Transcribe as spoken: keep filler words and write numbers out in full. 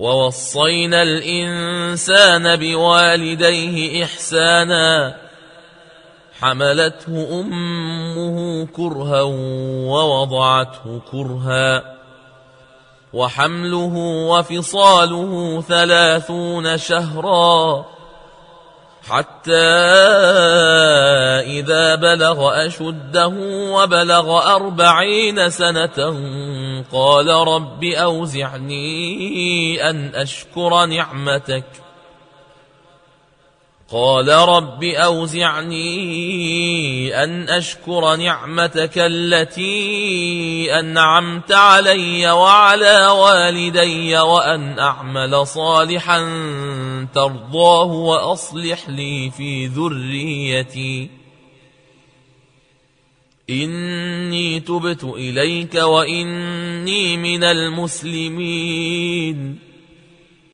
ووصينا الإنسان بوالديه إحسانا حملته أمه كرها ووضعته كرها وحمله وفصاله ثلاثون شهرا حتى إذا بلغ أشده وبلغ أربعين سنة قال رب أوزعني أن أشكر نعمتك قال رب أوزعني أن أشكر نعمتك التي أنعمت علي وعلى والدي وأن أعمل صالحا ترضاه وأصلح لي في ذريتي إني تبت إليك وإني من المسلمين